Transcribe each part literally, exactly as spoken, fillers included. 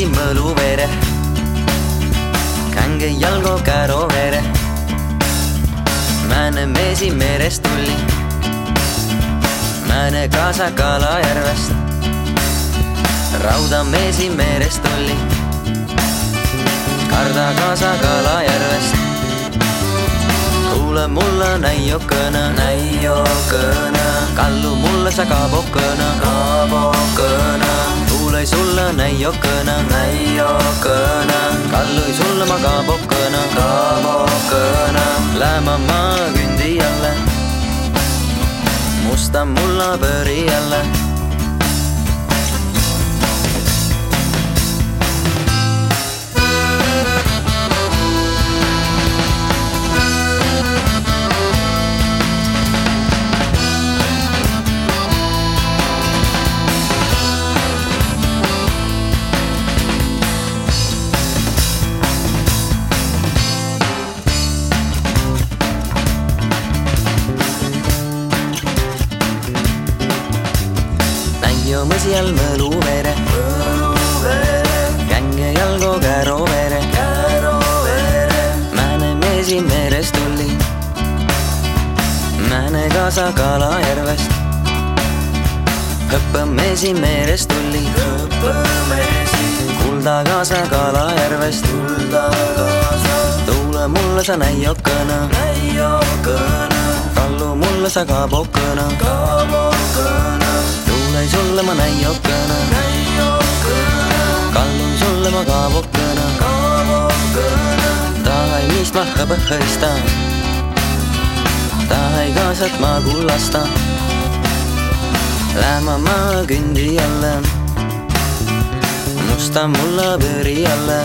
meesi mõlu vere, känge jalgo käro vere. Määne meesi merest tuli, määne kaasa Kalajärvest. Rauda meesi merest tuli, karda kaasa Kalajärvest. Kuule mulle näiokõne, näiokõne, kallu mulle sa kaabokõne, kaabokõne. Kuule sulle näiokõne, näiokõne, kallu sulle ma kaabokõne, kaabokõne. Läma maa kündi jälle, musta mulla pööri jälle. Mõsi all mõlu vere, känge jalgo käro vere, määne meesi merest tuli, määne kaasa Kalajärvest. Hõppa meesi merest tuli, kulda kaasa Kalajärvest. Tuule mulle sa näiokõne, kallu mulle sa kaabokõne. Tuulei sulle ma näiokõne, kallun sulle ma kaabokõne. Tahai miist ma hõbõhõista, tahai kaasat ma kullasta. Läma maa kündi jälle, musta mulla pööri jälle.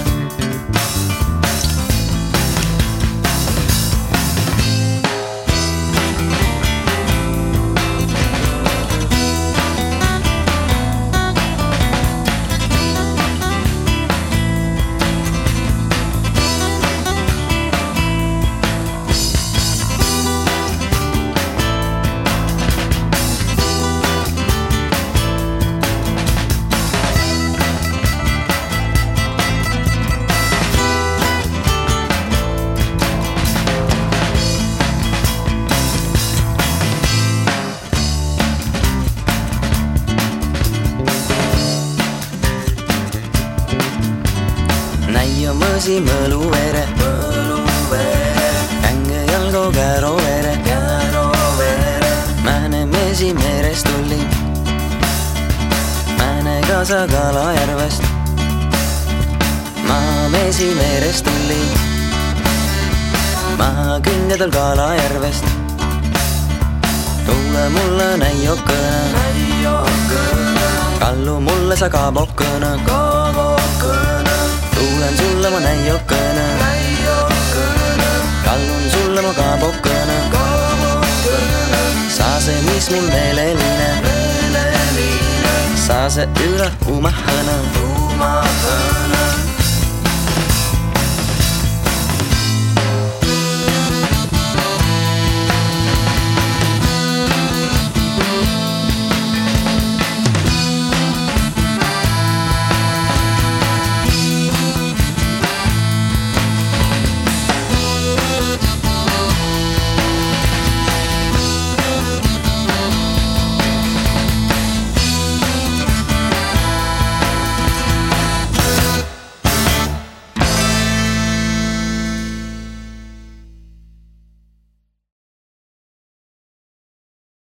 Näio mõsi mõlu vere, känge jalgo käro vere, määne meesi merest tuli, määne kaasa Kalajärvest. Maa meesi merest tuli, maa kündjadel Kalajärvest. Tuule mulle näiokõne, kallu mulle sa kaabokõne. Tuulen sulle ma näiokõne, kallun sulle ma kaabokõne. Sa see, mis mul meeleline, sa see üle umahõne.